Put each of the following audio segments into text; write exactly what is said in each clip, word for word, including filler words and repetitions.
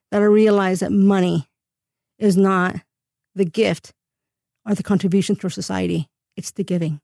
that I realized that money is not the gift or the contribution to society. It's the giving.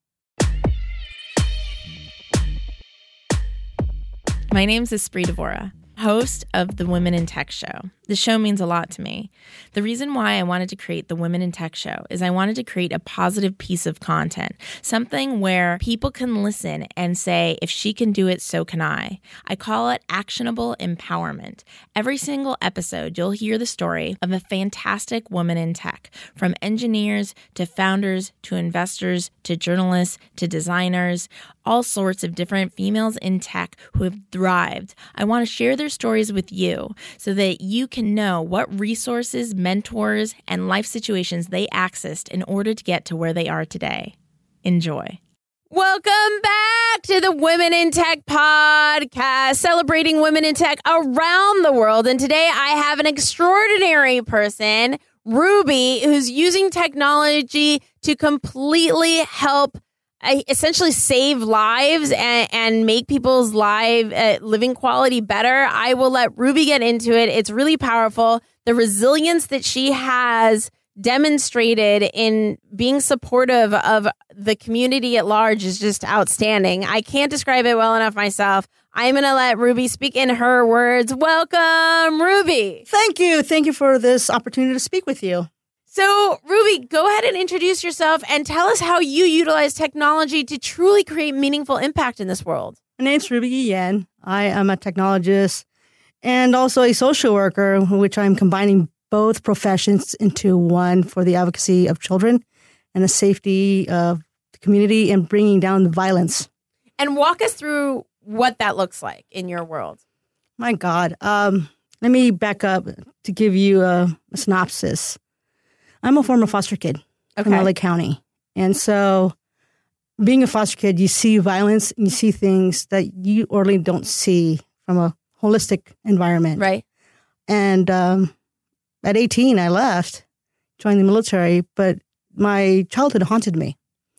My name's Espree Devora, host of the Women in Tech Show. The show means a lot to me. The reason why I wanted to create the Women in Tech Show is I wanted to create a positive piece of content, something where people can listen and say, if she can do it, so can I. I call it actionable empowerment. Every single episode, you'll hear the story of a fantastic woman in tech, from engineers to founders to investors to journalists to designers, all sorts of different females in tech who have thrived. I want to share their stories with you so that you can know what resources, mentors, and life situations they accessed in order to get to where they are today. Enjoy. Welcome back to the Women in Tech podcast, celebrating women in tech around the world. And today I have an extraordinary person, Ruby, who's using technology to completely help uh, essentially save lives and, and make people's live uh, living quality better. I will let Ruby get into it. It's really powerful. The resilience that she has demonstrated in being supportive of the community at large is just outstanding. I can't describe it well enough myself. I'm going to let Ruby speak in her words. Welcome, Ruby. Thank you. Thank you for this opportunity to speak with you. So, Ruby, go ahead and introduce yourself and tell us how you utilize technology to truly create meaningful impact in this world. My name's Ruby Guillen. I am a technologist and also a social worker, which I'm combining both professions into one for the advocacy of children and the safety of the community and bringing down the violence. And walk us through what that looks like in your world. My God. Um, let me back up to give you a, a synopsis. I'm a former foster kid okay. from L A County. And so being a foster kid, you see violence and you see things that you ordinarily don't see from a holistic environment. Right. And um, at eighteen, I left, joined the military, but my childhood haunted me.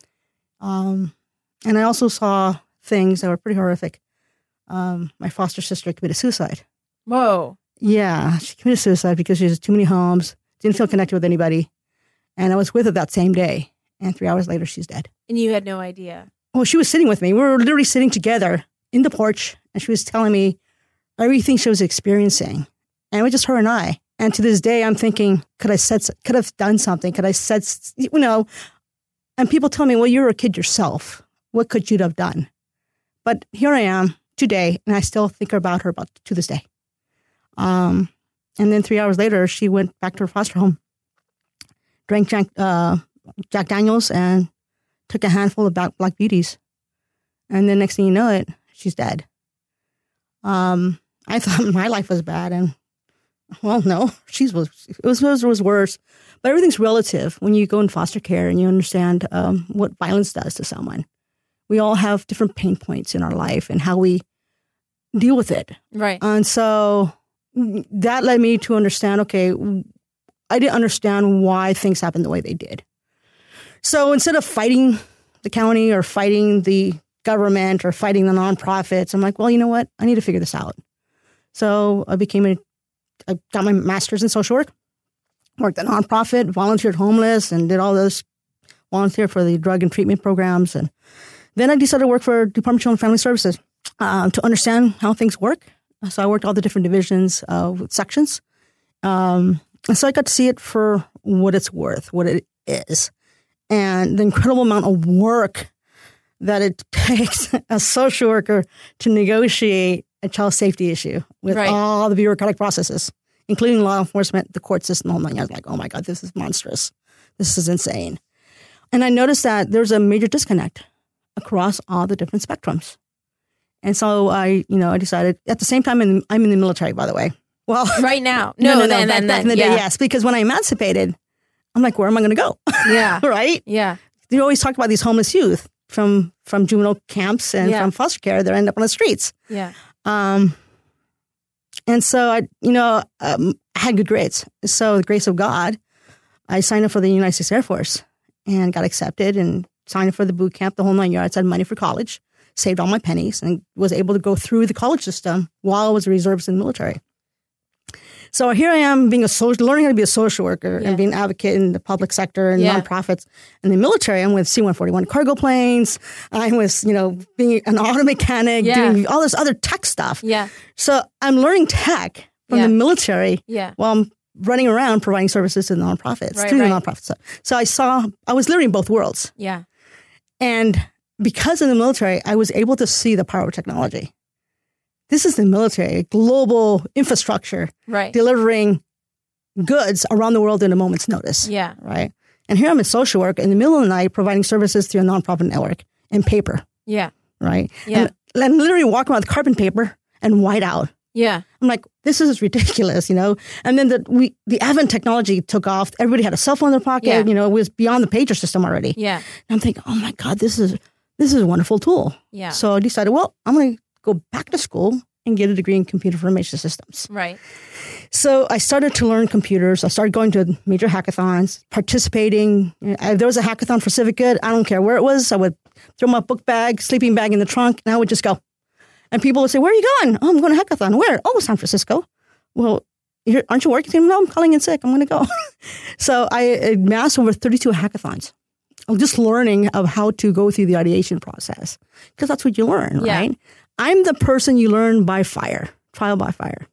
Um, and I also saw things that were pretty horrific. Um, my foster sister committed suicide. Whoa. Yeah, she committed suicide because she has too many homes, didn't feel connected with anybody. And I was with her that same day. And three hours later, she's dead. And you had no idea? Well, she was sitting with me. We were literally sitting together in the porch. And she was telling me everything she was experiencing. And it was just her and I. And to this day, I'm thinking, could I said, could have done something? Could I said, you know, and people tell me, well, you're a kid yourself. What could you have done? But here I am today, and I still think about her about to this day. Um, and then three hours later, she went back to her foster home, drank Jack, uh, Jack Daniels, and took a handful of Black, Black Beauties. And then next thing you know it, she's dead. Um, I thought my life was bad, and well, no, she's was it was it was worse. But everything's relative when you go in foster care and you understand um, what violence does to someone. We all have different pain points in our life and how we deal with it. Right. And so that led me to understand, okay, I didn't understand why things happened the way they did. So instead of fighting the county or fighting the government or fighting the nonprofits, I'm like, well, you know what? I need to figure this out. So I became a, I got my master's in social work, worked at a nonprofit, volunteered homeless, and did all those, volunteer for the drug and treatment programs. And then I decided to work for Department of Children and Family Services uh, to understand how things work. So I worked all the different divisions, uh, with sections. Um, and so I got to see it for what it's worth, what it is, and the incredible amount of work that it takes a social worker to negotiate a child safety issue with right. all the bureaucratic processes, including law enforcement, the court system. Oh my God, I was like, oh my God, this is monstrous. This is insane. And I noticed that there's a major disconnect across all the different spectrums. And so I, you know, I decided at the same time, in, I'm in the military, by the way. Well, right now. No, no, no, no then, back, then, back in the yeah. day, yes. Because when I emancipated, I'm like, where am I going to go? Yeah. Right? Yeah. You always talk about these homeless youth from, from juvenile camps and yeah. from foster care that end up on the streets. Yeah. Um, and so I, you know, um, I had good grades. So the grace of God, I signed up for the United States Air Force and got accepted and signed up for the boot camp, the whole nine yards. I had money for college, saved all my pennies, and was able to go through the college system while I was a reservist in the military. So here I am being a social, learning how to be a social worker Yeah. and being an advocate in the public sector and Yeah. nonprofits. In the military, I'm with C one forty-one cargo planes. I'm with, you know, being an auto mechanic, Yeah. doing all this other tech stuff. Yeah. So I'm learning tech from Yeah. the military Yeah. while I'm running around providing services to the nonprofits, Right, through right. the nonprofits. So, so I saw, I was living in both worlds. Yeah. And because in the military, I was able to see the power of technology. This is the military, global infrastructure, Right. delivering goods around the world in a moment's notice. Yeah. Right. And here I'm in social work in the middle of the night providing services to a nonprofit network in paper. Yeah. Right. Yeah. And, and literally walking around with carbon paper and white out. Yeah. I'm like, this is ridiculous, you know? And then the we the advent technology took off. Everybody had a cell phone in their pocket. Yeah. You know, it was beyond the pager system already. Yeah. And I'm thinking, oh my God, this is this is a wonderful tool. Yeah. So I decided, well, I'm going to go back to school and get a degree in computer information systems. Right. So I started to learn computers. I started going to major hackathons, participating. If there was a hackathon for Civic Good, I don't care where it was. I would throw my book bag, sleeping bag in the trunk, and I would just go. And people would say, where are you going? Oh, I'm going to hackathon. Where? Oh, San Francisco. Well, you're, aren't you working? No, I'm calling in sick. I'm going to go. So I amassed over thirty-two hackathons. I'm just learning of how to go through the ideation process because that's what you learn, Yeah. right? I'm the person you learn by fire, trial by fire.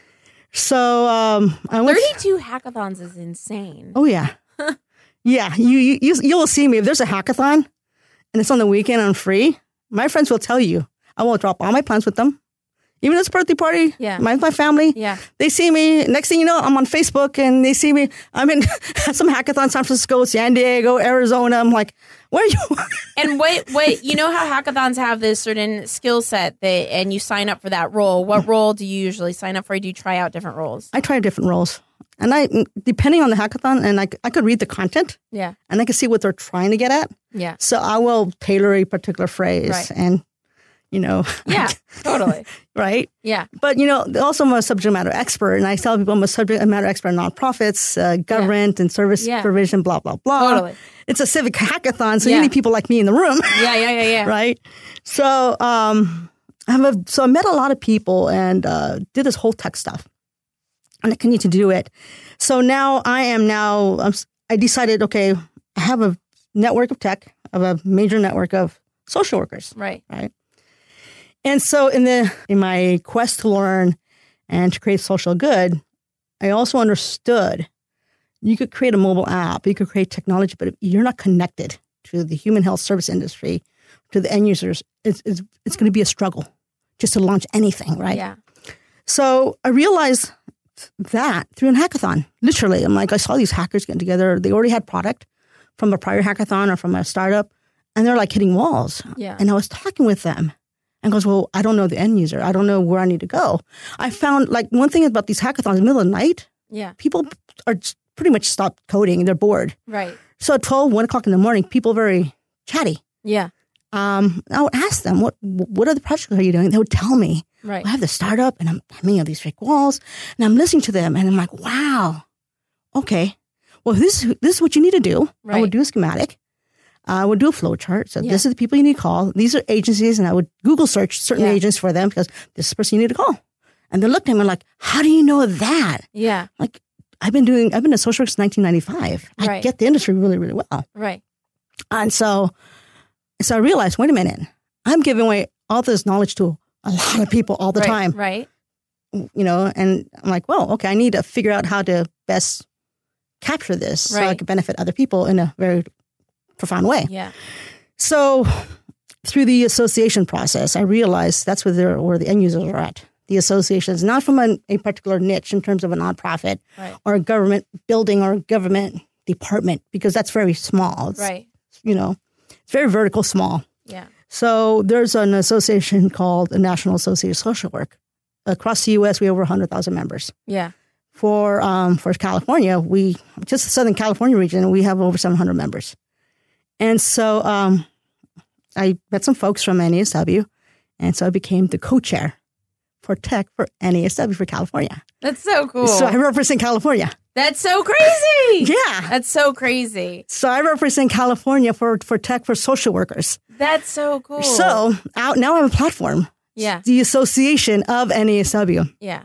So um, I went. thirty-two hackathons is insane. Oh yeah, yeah. You you you you will see me if there's a hackathon, and it's on the weekend. I'm free. My friends will tell you. I will drop all my plans with them. Even if it's a birthday party, Yeah. my my family. Yeah. They see me. Next thing you know, I'm on Facebook, and they see me. I'm in some hackathon, San Francisco, San Diego, Arizona. I'm like, where are you? And what, what, you know how hackathons have this certain skill set that, and you sign up for that role. What role do you usually sign up for? Do you try out different roles? I try different roles, and I depending on the hackathon, and I I could read the content, Yeah. and I can see what they're trying to get at. Yeah. So I will tailor a particular phrase, Right. and you know, Yeah. Totally. right. Yeah. But, you know, also I'm a subject matter expert, and I tell people I'm a subject matter expert in nonprofits, uh, government, and service Yeah. provision, blah, blah, blah. Totally. It's a civic hackathon, so Yeah. you need people like me in the room, Yeah. Yeah. Yeah. Yeah. right? So, um, I have a, so I met a lot of people and uh, did this whole tech stuff, and I continue to do it. So now I am now, I'm, I decided, okay, I have a network of tech, of a major network of social workers, Right. right? And so in the in my quest to learn and to create social good, I also understood you could create a mobile app, you could create technology, but if you're not connected to the human health service industry, to the end users, it's it's, it's going to be a struggle just to launch anything, right? Yeah. So I realized that through a hackathon. Literally, I'm like, I saw these hackers getting together. They already had product from a prior hackathon or from a startup, and they're like hitting walls. Yeah. And I was talking with them. And goes, well, I don't know the end user. I don't know where I need to go. I found, like, one thing about these hackathons, in the middle of the night, Yeah. people are just pretty much stopped coding. They're bored. Right. So at twelve, one o'clock in the morning, people are very chatty. Yeah. Um, I would ask them, what what other projects are you doing? They would tell me. Right. I have the startup, and I'm hanging on these fake walls, and I'm listening to them, and I'm like, wow, okay. Well, this, this is what you need to do. I Right. would do a schematic. I would do a flow chart. So Yeah. this is the people you need to call. These are agencies, and I would Google search certain Yeah. agents for them because this is the person you need to call. And they looked at me like, how do you know that? Yeah. Like, I've been doing, I've been a social worker since nineteen ninety-five. I Right. get the industry really, really well. Right. And so, so I realized, wait a minute, I'm giving away all this knowledge to a lot of people all the right. time, Right. you know, and I'm like, well, okay, I need to figure out how to best capture this so I Right. can benefit other people in a very profound way. Yeah. So through the association process, I realized that's where, they're, where the end users are at. The associations, not from a, a particular niche in terms of a nonprofit Right. or a government building or a government department, because that's very small. It's, Right. You know, it's very vertical small. Yeah. So there's an association called the National Association of Social Work. Across the U S, we have over one hundred thousand members. Yeah. For um, for California, we just the Southern California region, we have over seven hundred members. And so um, I met some folks from N A S W, and so I became the co-chair for tech for N A S W for California. That's so cool. So I represent California. That's so crazy. Yeah. That's so crazy. So I represent California for, for tech for social workers. That's so cool. So out, now I have a platform. Yeah. The Association of N A S W. Yeah.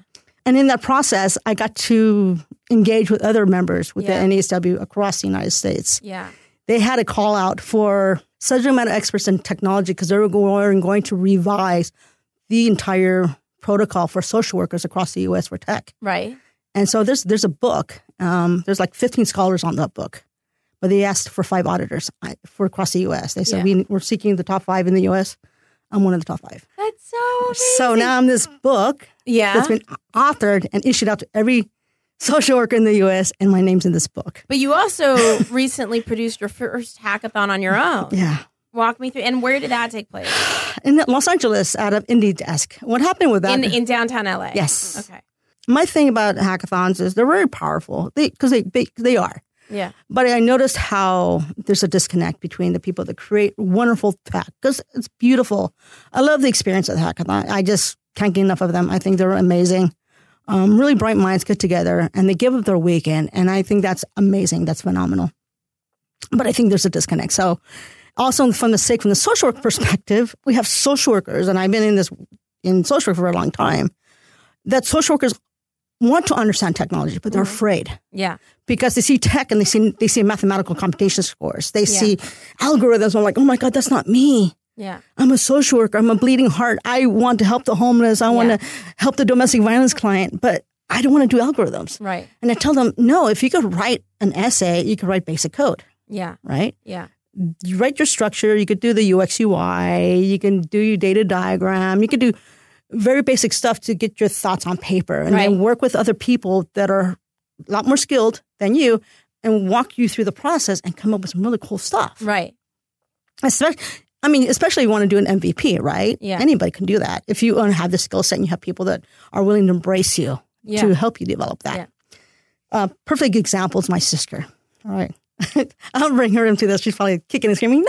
And in that process, I got to engage with other members with Yeah. the N A S W across the United States. Yeah. They had a call out for subject matter experts in technology because they were going to revise the entire protocol for social workers across the U S for tech. Right. And so there's there's a book. Um, there's like fifteen scholars on that book, but they asked for five auditors for across the U S. They said, Yeah. we, we're seeking the top five in the U S. I'm one of the top five. That's so amazing. So now I'm this book Yeah. that's been authored and issued out to every social worker in the U S, and my name's in this book. But you also recently produced your first hackathon on your own. Yeah. Walk me through. And where did that take place? In Los Angeles, out of Indie Desk. What happened with that? In in downtown L A? Yes. Okay. My thing about hackathons is they're very powerful because they, they, they are. Yeah. But I noticed how there's a disconnect between the people that create wonderful tech because it's beautiful. I love the experience of the hackathon. I just can't get enough of them. I think they're amazing. Um, really bright minds get together and they give up their weekend. And I think that's amazing. That's phenomenal. But I think there's a disconnect. So also from the sake, from the social work perspective, we have social workers, and I've been in this in social work for a long time, that social workers want to understand technology, but they're Mm-hmm. afraid. Yeah. Because they see tech and they see they see mathematical computation scores. They Yeah. see algorithms. I'm like, oh my God, that's not me. Yeah. I'm a social worker. I'm a bleeding heart. I want to help the homeless. I want Yeah. to help the domestic violence client, but I don't want to do algorithms. Right. And I tell them, no, if you could write an essay, you could write basic code, Yeah. right? Yeah. You write your structure. You could do the U X U I. You can do your data diagram. You could do very basic stuff to get your thoughts on paper and Right. then work with other people that are a lot more skilled than you and walk you through the process and come up with some really cool stuff. Right. Especially, I mean, especially if you want to do an M V P, right? Yeah. Anybody can do that. If you have the skill set and you have people that are willing to embrace you Yeah. to help you develop that. Yeah. Uh, perfect example is my sister. All right. I'll bring her into this. She's probably kicking and screaming,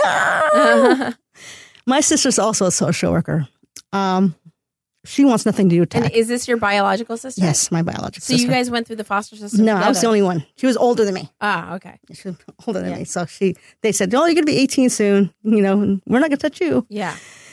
no! My sister's also a social worker. Um, she wants nothing to do with tech. And is this your biological sister? Yes, my biological So sister. you guys went through the foster system No, I was the together? only one. She was older than me. Ah, okay. She was older than Yeah. me. So she, they said, oh, you're going to be eighteen soon, you know, and we're not going to touch you. Yeah.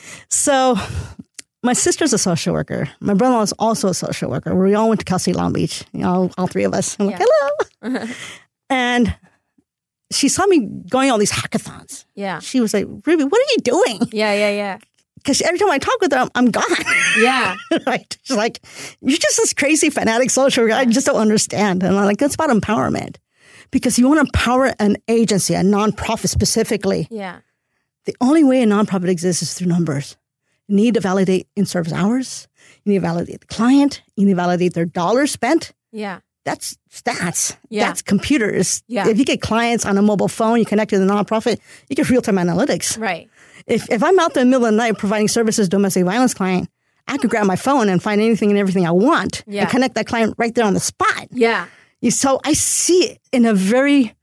So my sister's a social worker. My brother-in-law is also a social worker. We all went to Cal State Long Beach, you know, all three of us. I'm like, Yeah. hello. And she saw me going all these hackathons. Yeah. She was like, Ruby, what are you doing? Yeah, yeah, yeah. Because every time I talk with her, I'm, I'm gone. Yeah. Right? She's like, you're just this crazy fanatic social worker. I just don't understand. And I'm like, that's about empowerment. Because you want to empower an agency, a nonprofit specifically. Yeah. The only way a nonprofit exists is through numbers. You need to validate in-service hours. You need to validate the client. You need to validate their dollars spent. Yeah. That's stats. Yeah. That's computers. Yeah. If you get clients on a mobile phone, you connect to the nonprofit, you get real-time analytics. Right. If if I'm out there in the middle of the night providing services to domestic violence client, I could grab my phone and find anything and everything I want Yeah. and connect that client right there on the spot. Yeah. You- So I see it in a very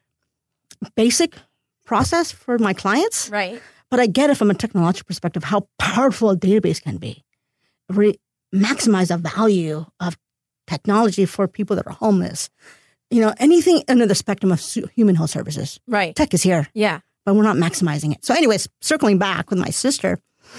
basic process for my clients. Right. But I get it from a technological perspective, how powerful a database can be. Really maximize the value of technology for people that are homeless. You know, anything under the spectrum of su- human health services. Right. Tech is here, Yeah. but we're not maximizing it. So anyways, circling back with my sister,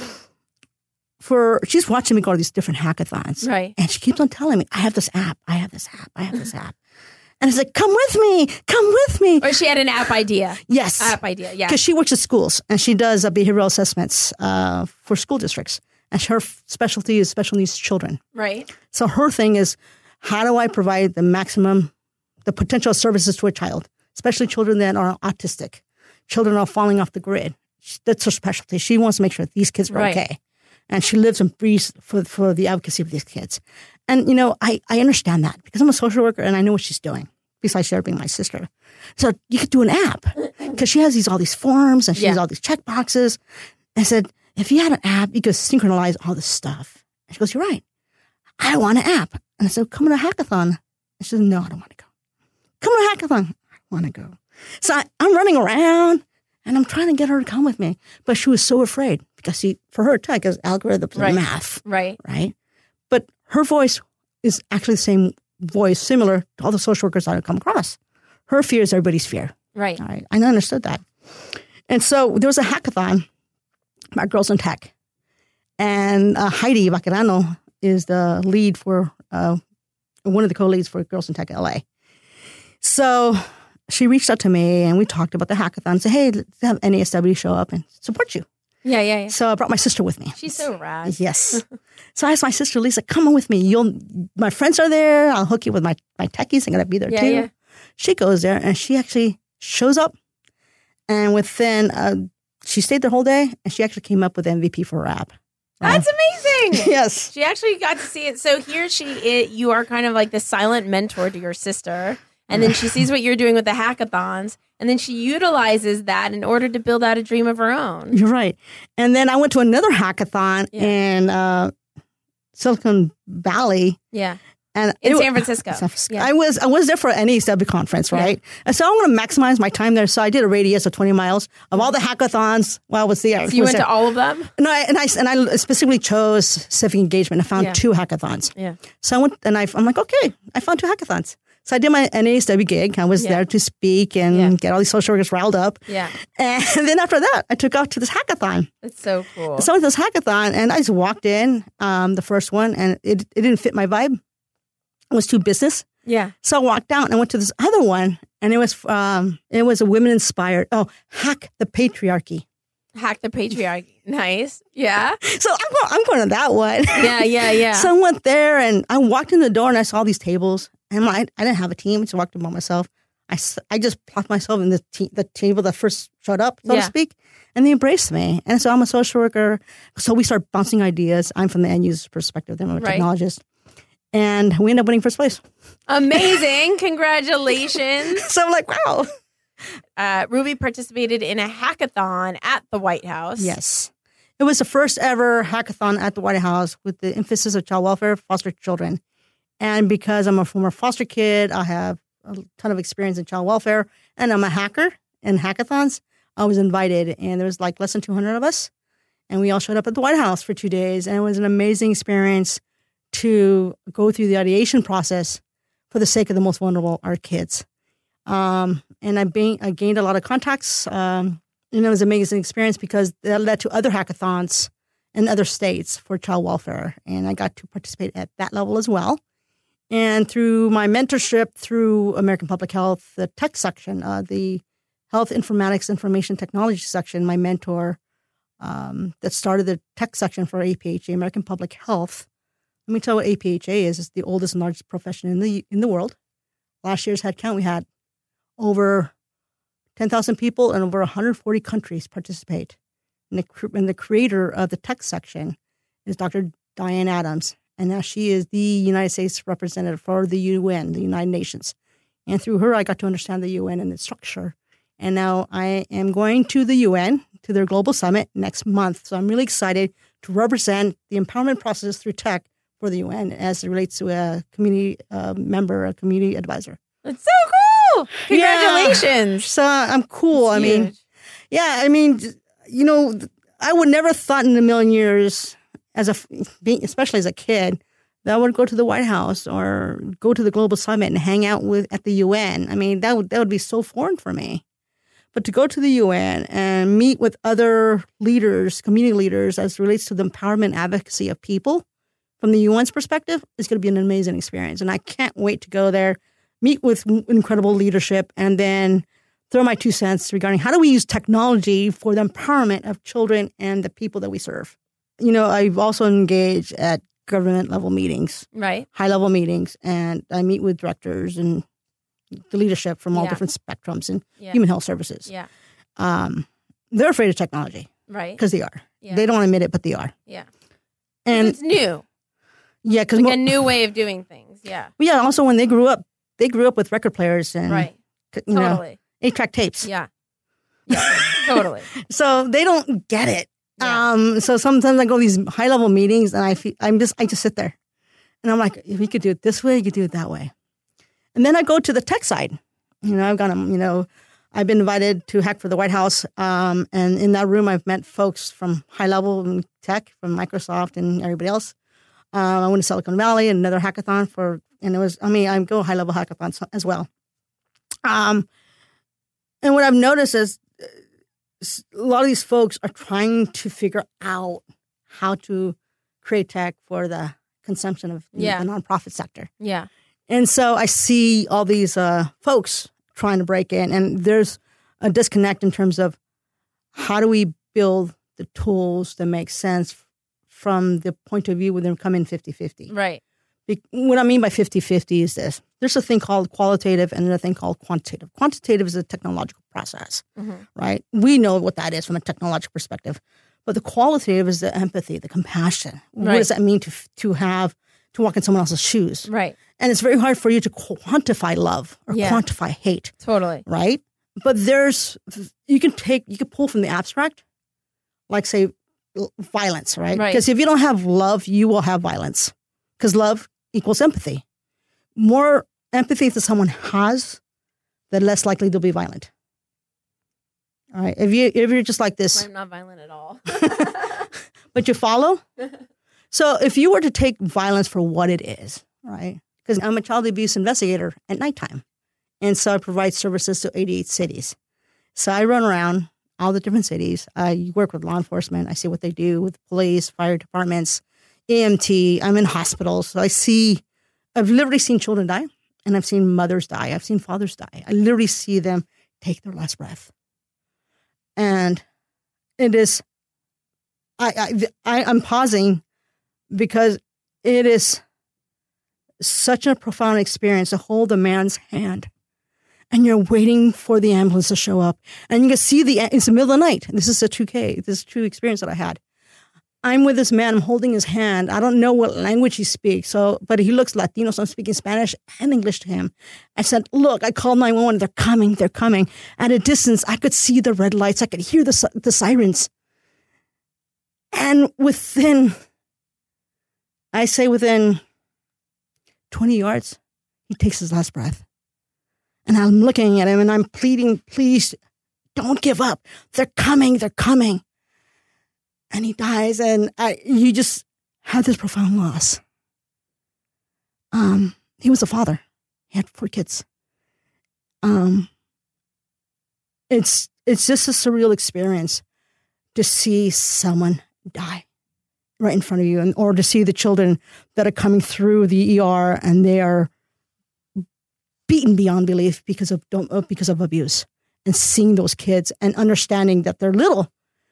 for she's watching me go to these different hackathons. Right. And she keeps on telling me, I have this app, I have this app, I have this app. And it's like, come with me, come with me. Or she had an app idea. Yes. App idea. Yeah. Because she works at schools and she does uh, behavioral assessments uh, for school districts. And her specialty is special needs children. Right. So her thing is, how do I provide the maximum, the potential services to a child, especially children that are autistic, children are falling off the grid. That's her specialty. She wants to make sure that these kids are Right. okay. And she lives and breathes for, for the advocacy of these kids. And, you know, I, I understand that because I'm a social worker and I know what she's doing, besides her being my sister. So you could do an app because she has these all these forms and she has Yeah. all these check boxes. I said, if you had an app, you could synchronize all this stuff. And she goes, you're right. I want an app. And I said, come to a hackathon. And she said, no, I don't want to go. Come to a hackathon. I want to go. So I, I'm running around and I'm trying to get her to come with me. But she was so afraid because she, for her, tech is algorithms Right. and math, Right. right? But her voice is actually the same voice, similar to all the social workers I've come across. Her fear is everybody's fear. Right. All right. I understood that. And so there was a hackathon about girls in tech. And uh, Heidi Vaquerano is the lead for uh, one of the co-leads for Girls in Tech L A. So she reached out to me and we talked about the hackathon. Said, hey, let's have N A S W show up and support you. Yeah, yeah, yeah. So I brought my sister with me. She's so rad. Yes. So I asked my sister, Lisa, come on with me. You'll, my friends are there. I'll hook you with my, my techies. I'm going to be there yeah, too. Yeah. She goes there and she actually shows up. And within, uh, she stayed the whole day and she actually came up with M V P for her app. That's amazing. Yes. She actually got to see it. So here she is, you are kind of like the silent mentor to your sister. And then she sees what you're doing with the hackathons. And then she utilizes that in order to build out a dream of her own. You're right. And then I went to another hackathon yeah. in uh, Silicon Valley. Yeah. And in it, San Francisco. San Francisco. Yeah. I was I was there for an N A S W conference, right? Yeah. And so I want to maximize my time there. So I did a radius of twenty miles of all the hackathons while I was there. So you went there. to all of them? No, I, and I and I specifically chose civic engagement. I found yeah. two hackathons. Yeah. So I went and I, I'm like, okay, I found two hackathons. So I did my N A S W gig. I was yeah. there to speak and yeah. get all these social workers riled up. Yeah. And then after that, I took off to this hackathon. That's so cool. So I went to this hackathon and I just walked in, um, the first one, and it, it didn't fit my vibe. It was too business. Yeah. So I walked out and I went to this other one, and it was um, it was a women inspired. Oh, hack the patriarchy. Hack the patriarchy. Nice. Yeah. So I'm going, I'm going to that one. Yeah, yeah, yeah. So I went there and I walked in the door and I saw these tables. And I, I didn't have a team. I just walked in by myself. I, I just plopped myself in the te- the table that first showed up, so yeah. to speak. And they embraced me. And so I'm a social worker. So we start bouncing ideas. I'm from the end user perspective. I'm a right. technologist. And we end up winning first place. Amazing. Congratulations. So I'm like, wow. Uh, Ruby participated in a hackathon at the White House. Yes. It was the first ever hackathon at the White House with the emphasis of child welfare, foster children. And because I'm a former foster kid, I have a ton of experience in child welfare, and I'm a hacker in hackathons. I was invited, and there was like less than two hundred of us. And we all showed up at the White House for two days. And it was an amazing experience to go through the ideation process for the sake of the most vulnerable, our kids. Um, and I, being, I gained a lot of contacts. Um, and it was an amazing experience because that led to other hackathons in other states for child welfare. And I got to participate at that level as well. And through my mentorship through American Public Health, the tech section, uh, the Health Informatics Information Technology section, my mentor um, that started the tech section for A P H A, American Public Health. Let me tell you what A P H A is. It's the oldest and largest profession in the in the world. Last year's head count, we had over ten thousand people and over one hundred forty countries participate. And the, and the creator of the tech section is Doctor Diane Adams. And now she is the United States representative for the U N, the United Nations. And through her, I got to understand the U N and its structure. And now I am going to the U N, to their global summit next month. So I'm really excited to represent the empowerment process through tech for the U N as it relates to a community uh, member, a community advisor. That's so cool. Congratulations. Yeah. So I'm cool. That's I mean, huge. yeah, I mean, you know, I would never thought in a million years, as a being, especially as a kid, that I would go to the White House or go to the Global Summit and hang out with at the U N. I mean, that would that would be so foreign for me. But to go to the U N and meet with other leaders, community leaders, as it relates to the empowerment advocacy of people from the U N's perspective, is going to be an amazing experience. And I can't wait to go there, meet with incredible leadership, and then throw my two cents regarding how do we use technology for the empowerment of children and the people that we serve. You know, I've also engaged at government level meetings, right? High level meetings, and I meet with directors and the leadership from all yeah. different spectrums in yeah. human health services. Yeah, um, they're afraid of technology, right? Because they are. Yeah. They don't admit it, but they are. Yeah, and it's new. Yeah, because like mo- a new way of doing things. Yeah. Yeah. Also, when they grew up, they grew up with record players and right. you totally. know, eight-track tapes. Yeah. Yeah. Totally. So they don't get it. Yeah. Um, so sometimes I go to these high-level meetings and I feel, I'm just I just sit there, and I'm like, if we could do it this way, you could do it that way. And then I go to the tech side. You know, I've got you know, I've been invited to hack for the White House, um, and in that room, I've met folks from high-level tech, from Microsoft and everybody else. Um, I went to Silicon Valley, another hackathon for, and it was, I mean, I go high-level hackathons as well. Um, and what I've noticed is a lot of these folks are trying to figure out how to create tech for the consumption of yeah. the nonprofit sector. Yeah. And so I see all these uh, folks trying to break in, and there's a disconnect in terms of how do we build the tools that make sense from the point of view when they come in fifty-fifty. Right. What I mean by fifty-fifty is this. There's a thing called qualitative and another thing called quantitative. Quantitative is a technological process, mm-hmm. right? We know what that is from a technological perspective. But the qualitative is the empathy, the compassion. Right. What does that mean to to have, to walk in someone else's shoes? Right. And it's very hard for you to quantify love or yeah. quantify hate. Totally. Right? But there's, you can take, you can pull from the abstract, like say, violence, right? Because right. if you don't have love, you will have violence. Because love equals empathy. More empathy that someone has, the less likely they'll be violent. All right. If you if you're just like this, I'm not violent at all. But you follow. So if you were to take violence for what it is, right? Because I'm a child abuse investigator at nighttime, and so I provide services to eighty-eight cities. So I run around all the different cities. I work with law enforcement. I see what they do with police, fire departments, E M T. I'm in hospitals. So I see, I've literally seen children die, and I've seen mothers die. I've seen fathers die. I literally see them take their last breath. And it is, I, I, I, I'm pausing because it is such a profound experience to hold a man's hand and you're waiting for the ambulance to show up. And you can see the, it's the middle of the night. This is a two K, this is a true experience that I had. I'm with this man, I'm holding his hand. I don't know what language he speaks, so but he looks Latino, so I'm speaking Spanish and English to him. I said, look, I called nine one one, they're coming, they're coming. At a distance, I could see the red lights, I could hear the, the sirens. And within, I say within twenty yards, he takes his last breath. And I'm looking at him and I'm pleading, please don't give up. They're coming, they're coming. And he dies, and I, you just have this profound loss. Um, he was a father. He had four kids. Um, it's it's just a surreal experience to see someone die right in front of you, and or to see the children that are coming through the E R and they are beaten beyond belief because of don't because of abuse, and seeing those kids and understanding that they're little,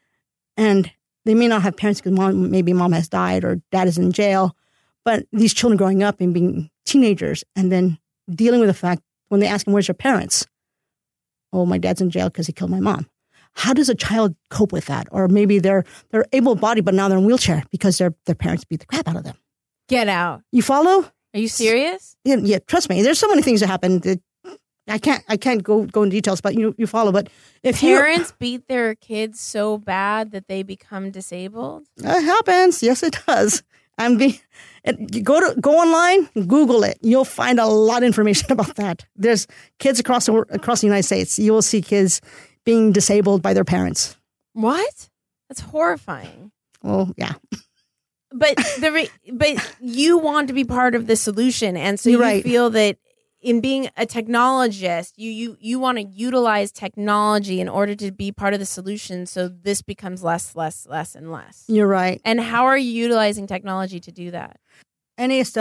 and they may not have parents because mom, maybe mom has died or dad is in jail, but these children growing up and being teenagers and then dealing with the fact when they ask them, where's your parents? Oh, my dad's in jail because he killed my mom. How does a child cope with that? Or maybe they're they're able-bodied, but now they're in a wheelchair because their their parents beat the crap out of them. Get out. You follow? Are you serious? Yeah, yeah, trust me. There's so many things that happen that I can't I can't go go into details, but you you follow. But if parents beat their kids so bad that they become disabled, it happens. Yes, it does. I'm being you go to go online, Google it. You'll find a lot of information about that. There's kids across the across the United States. You will see kids being disabled by their parents. What? That's horrifying. Well, yeah. But the re- but you want to be part of the solution, and so You're you right. feel that. In being a technologist, you you you want to utilize technology in order to be part of the solution, so this becomes less, less, less, and less. You're right. And how are you utilizing technology to do that? N A S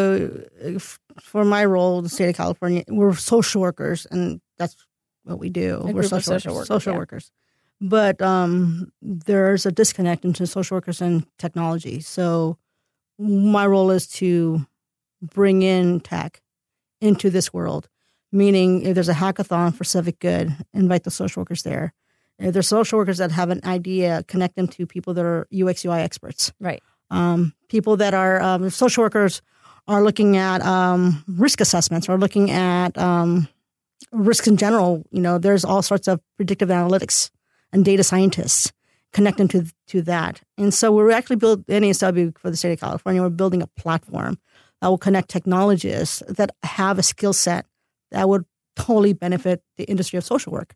W, for my role in the state of California, we're social workers, and that's what we do. A we're group of social, social workers. workers, Social yeah. workers. But um, there's a disconnect into social workers and technology. So my role is to bring in tech into this world, meaning if there's a hackathon for civic good, invite the social workers there. If there's social workers that have an idea, connect them to people that are U X U I experts. Right. Um, people that are um, social workers are looking at um, risk assessments or looking at um, risk in general. You know, there's all sorts of predictive analytics and data scientists. Connect them to to that. And so we're actually building N A S W for the state of California. We're building a platform that will connect technologists that have a skill set that would totally benefit the industry of social work.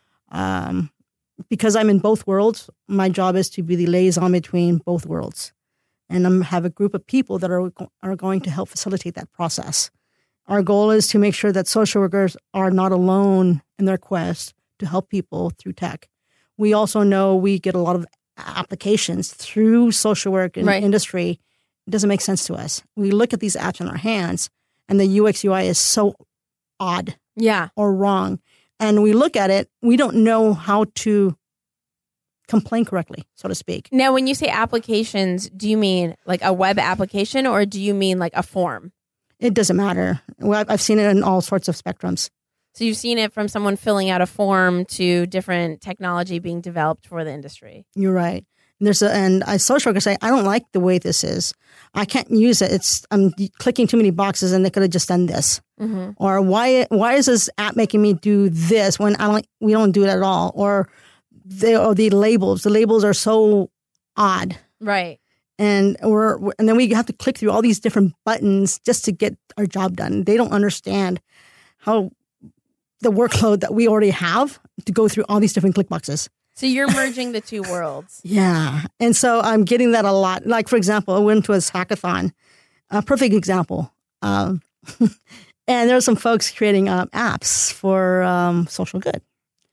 Um, because I'm in both worlds, my job is to be the liaison between both worlds. And I have a group of people that are, are going to help facilitate that process. Our goal is to make sure that social workers are not alone in their quest to help people through tech. We also know we get a lot of applications through social work and right. industry. It doesn't make sense to us. We look at these apps in our hands and the U X U I is so odd Yeah. or wrong. And we look at it, we don't know how to complain correctly, so to speak. Now, when you say applications, do you mean like a web application or do you mean like a form? It doesn't matter. Well, I've seen it in all sorts of spectrums. So you've seen it from someone filling out a form to different technology being developed for the industry. You're right. And there's a, and a social worker say, I don't like the way this is. I can't use it. It's I'm clicking too many boxes, and they could have just done this. Mm-hmm. Or why why is this app making me do this when I don't we don't do it at all? Or the or the labels. The labels are so odd. Right. And we're and then we have to click through all these different buttons just to get our job done. They don't understand how the workload that we already have to go through all these different click boxes. So you're merging the two worlds. Yeah. And so I'm getting that a lot. Like, for example, I went to a hackathon, a perfect example. Um, and there were some folks creating um, apps for um, social good.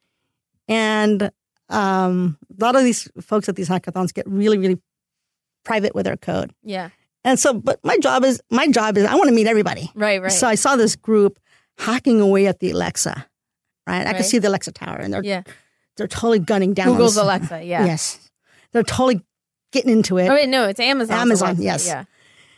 And um, a lot of these folks at these hackathons get really, really private with their code. Yeah. And so, but my job is, my job is I want to meet everybody. Right, right. So I saw this group hacking away at the Alexa, right? I Right. could see the Alexa tower, and they're Yeah. they're totally gunning down. Google's on this. Alexa, yeah. Yes. They're totally getting into it. Oh, wait, no, it's Amazon. Amazon, Alexa, yes. Yeah.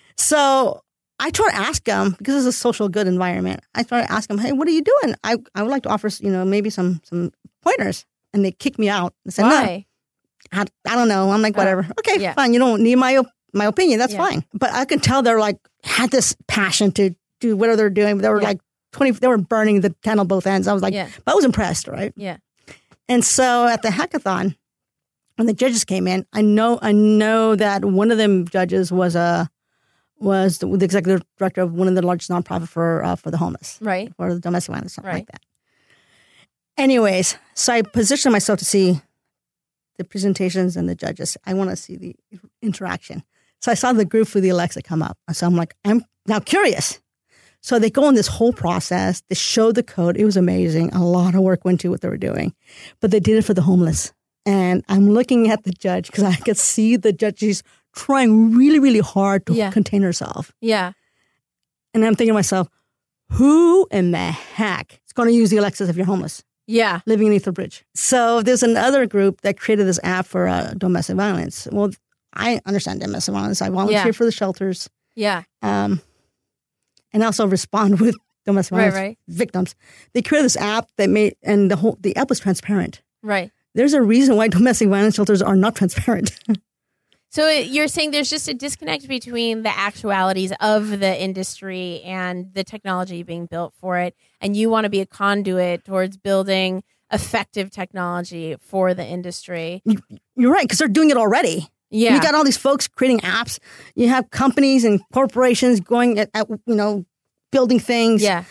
So I try to ask them, because it's a social good environment, I try to ask them, hey, what are you doing? I, I would like to offer, you know, maybe some some pointers. And they kick me out. They said, Why? no, I, I don't know. I'm like, whatever. Oh, okay, yeah. fine. You don't need my op- my opinion. That's Yeah. fine. But I could tell they're like, had this passion to do whatever they're doing. They were Yeah. like twenty, they were burning the candle both ends. I was like, Yeah. but I was impressed, right? Yeah. And so at the hackathon, when the judges came in, I know I know that one of them judges was a was the, the executive director of one of the largest nonprofit for uh, for the homeless, Right. for the domestic violence, something Right. like that. Anyways, so I positioned myself to see the presentations and the judges. I want to see the interaction. So I saw the group for the Alexa come up. So I'm like, I'm now curious. So they go on this whole process. They showed the code. It was amazing. A lot of work went into what they were doing. But they did it for the homeless. And I'm looking at the judge because I could see the judge. She's trying really, really hard to Yeah. contain herself. Yeah. And I'm thinking to myself, who in the heck is going to use the Alexas if you're homeless, Yeah. living beneath a bridge? So there's another group that created this app for uh, domestic violence. Well, I understand domestic violence. I volunteer Yeah. for the shelters. Yeah. Um, and also respond with domestic Right, violence right. victims. They created this app that made, and the whole the app was transparent. Right. There's a reason why domestic violence shelters are not transparent. So you're saying there's just a disconnect between the actualities of the industry and the technology being built for it, and you want to be a conduit towards building effective technology for the industry. You're right, because they're doing it already. Yeah. You got all these folks creating apps. You have companies and corporations going at, at you know, building things. Yeah.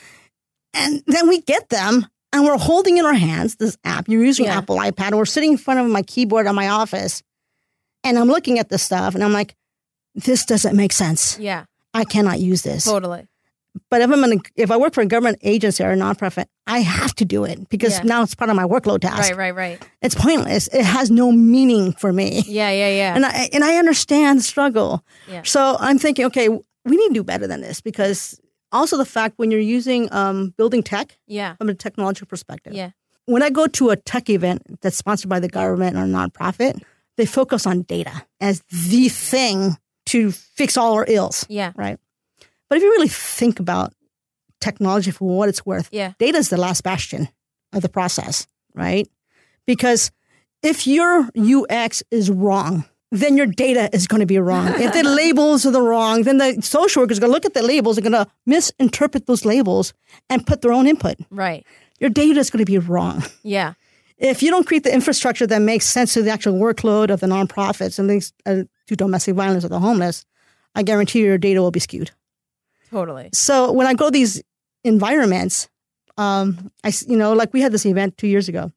And then we get them and we're holding in our hands this app. You're using Yeah. Apple iPad, and we're sitting in front of my keyboard in my office. And I'm looking at this stuff and I'm like, this doesn't make sense. Yeah. I cannot use this. Totally. But if I'm in a, if I work for a government agency or a nonprofit, I have to do it because Yeah. now it's part of my workload task. Right, right, right. It's pointless. It has no meaning for me. Yeah, yeah, yeah. And I and I understand the struggle. Yeah. So I'm thinking, okay, we need to do better than this, because also the fact when you're using um, building tech yeah. from a technological perspective. Yeah. When I go to a tech event that's sponsored by the government or nonprofit, they focus on data as the thing to fix all our ills. Yeah. Right. But if you really think about technology for what it's worth, Yeah. data is the last bastion of the process, right? Because if your U X is wrong, then your data is going to be wrong. If the labels are the wrong, then the social workers are going to look at the labels, are going to misinterpret those labels and put their own input. Right. Your data is going to be wrong. Yeah. If you don't create the infrastructure that makes sense to the actual workload of the nonprofits and things uh, to domestic violence or the homeless, I guarantee your data will be skewed. Totally. So when I go to these environments, um, I, you know, like we had this event two years ago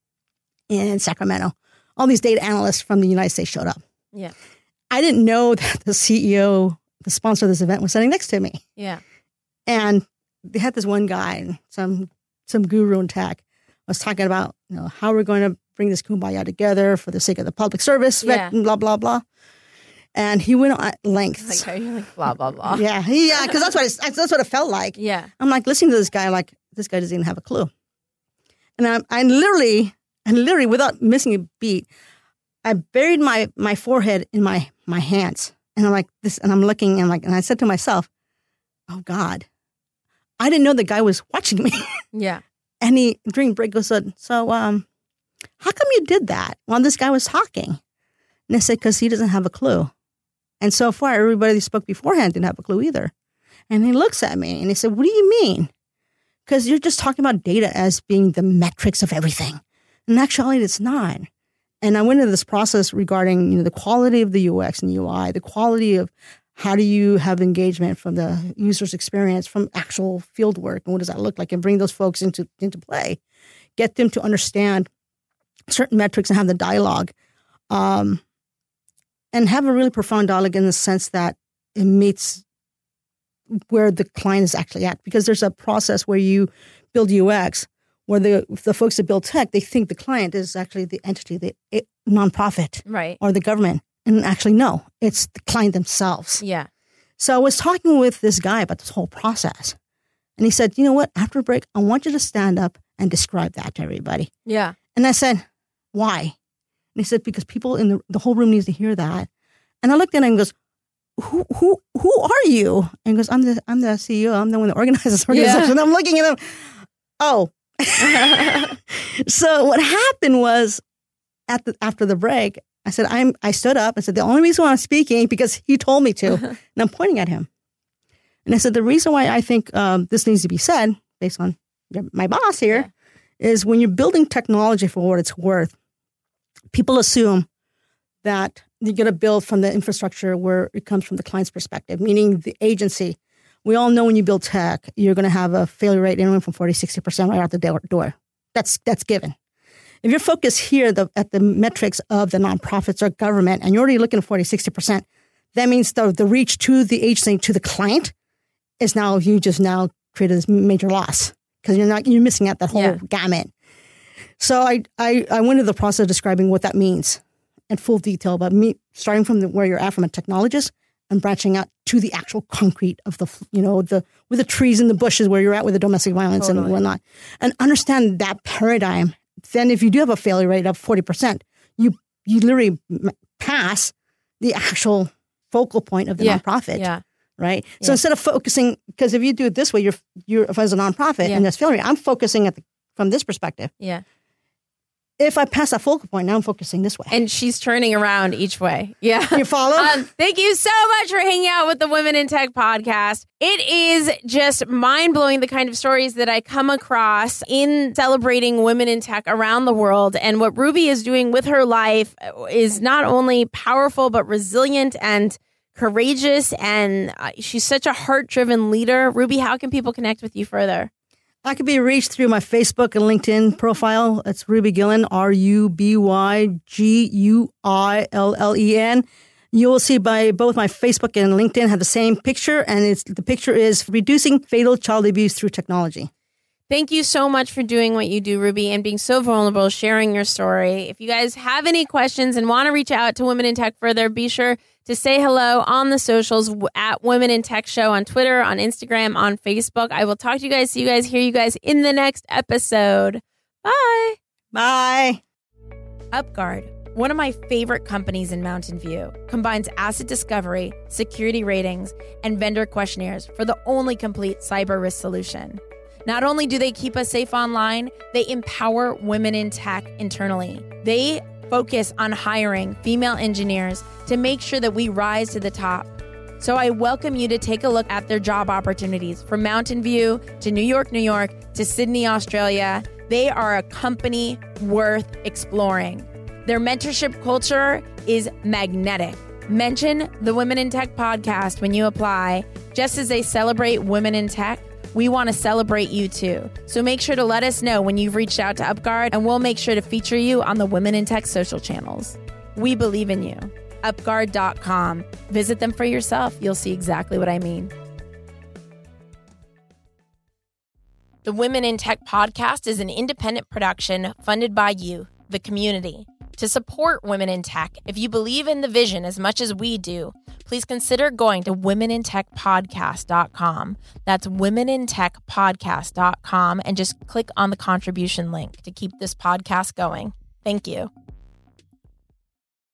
in Sacramento. All these data analysts from the United States showed up. Yeah. I didn't know that the C E O, the sponsor of this event, was sitting next to me. Yeah. And they had this one guy, some some guru in tech, was talking about, you know, how we're going to bring this kumbaya together for the sake of the public service, Yeah. blah, blah, blah. And he went at lengths. Like, are you like blah, blah, blah? Yeah, he, yeah, because that's what it, that's what it felt like. Yeah. I'm like listening to this guy, like this guy doesn't even have a clue. And I, I literally, and literally, without missing a beat, I buried my my forehead in my my hands, and I'm like this, and I'm looking, and like, and I said to myself, "Oh God, I didn't know the guy was watching me." Yeah. And he during break goes, "So, um, how come you did that while this guy was talking?" And I said, "Because he doesn't have a clue." And so far, everybody that spoke beforehand didn't have a clue either. And he looks at me and he said, "What do you mean? Because you're just talking about data as being the metrics of everything. In actuality, it's not." And I went into this process regarding, you know, the quality of the U X and U I, the quality of how do you have engagement from the user's experience, from actual field work, and what does that look like, and bring those folks into, into play. Get them to understand certain metrics and have the dialogue. Um, and have a really profound dialogue in the sense that it meets where the client is actually at. Because there's a process where you build U X, where the the folks that build tech, they think the client is actually the entity, the it, nonprofit, right, or the government. And actually, no, it's the client themselves. Yeah. So I was talking with this guy about this whole process. And he said, "You know what? After a break, I want you to stand up and describe that to everybody." Yeah. And I said, "Why?" And he said, "Because people in the, the whole room needs to hear that." And I looked at him and goes, who who who are you? And he goes, I'm the I'm the C E O. I'm the one that organizes this organization. Yeah. I'm looking at him. Oh. So what happened was at the after the break, I said, I'm I stood up. I said, the only reason why I'm speaking because he told me to. And I'm pointing at him. And I said, the reason why I think um, this needs to be said, based on my boss here, yeah. is when you're building technology for what it's worth, people assume that you're going to build from the infrastructure where it comes from the client's perspective, meaning the agency. We all know when you build tech, you're going to have a failure rate anywhere from forty, sixty percent right out the door. That's that's given. If you're focused here the, at the metrics of the nonprofits or government, and you're already looking at forty, sixty percent, that means the, the reach to the agency, to the client, is now, you just now created this major loss because you're not, you're missing out that whole yeah. gamut. So I, I, I went into the process of describing what that means in full detail, but me starting from the, where you're at from a technologist and branching out to the actual concrete of the, you know, the with the trees and the bushes where you're at with the domestic violence totally. And whatnot, and understand that paradigm. Then if you do have a failure rate of forty percent, you you literally pass the actual focal point of the yeah. nonprofit, yeah. right? Yeah. So instead of focusing, because if you do it this way, you're you're as a nonprofit yeah. and there's failure, I'm focusing at the, from this perspective. Yeah. If I pass that focal point, now I'm focusing this way. And she's turning around each way. Yeah. You follow? Um, thank you so much for hanging out with the Women in Tech podcast. It is just mind-blowing the kind of stories that I come across in celebrating women in tech around the world. And what Ruby is doing with her life is not only powerful, but resilient and courageous. And she's such a heart-driven leader. Ruby, how can people connect with you further? I could be reached through my Facebook and LinkedIn profile. It's Ruby Gillen, R U B Y G U I L L E N. You will see by both my Facebook and LinkedIn have the same picture, and it's the picture is reducing fatal child abuse through technology. Thank you so much for doing what you do, Ruby, and being so vulnerable, sharing your story. If you guys have any questions and want to reach out to Women in Tech further, be sure to say hello on the socials at Women in Tech Show on Twitter, on Instagram, on Facebook. I will talk to you guys, see you guys, hear you guys in the next episode. Bye. Bye. UpGuard, one of my favorite companies in Mountain View, combines asset discovery, security ratings, and vendor questionnaires for the only complete cyber risk solution. Not only do they keep us safe online, they empower women in tech internally. They focus on hiring female engineers to make sure that we rise to the top. So I welcome you to take a look at their job opportunities from Mountain View to New York, New York to Sydney, Australia. They are a company worth exploring. Their mentorship culture is magnetic. Mention the Women in Tech podcast when you apply. Just as they celebrate women in tech, we want to celebrate you too. So make sure to let us know when you've reached out to UpGuard, and we'll make sure to feature you on the Women in Tech social channels. We believe in you. UpGuard dot com. Visit them for yourself. You'll see exactly what I mean. The Women in Tech podcast is an independent production funded by you, the community. To support Women in Tech, if you believe in the vision as much as we do, please consider going to women in tech podcast dot com. That's women in tech podcast dot com and just click on the contribution link to keep this podcast going. Thank you.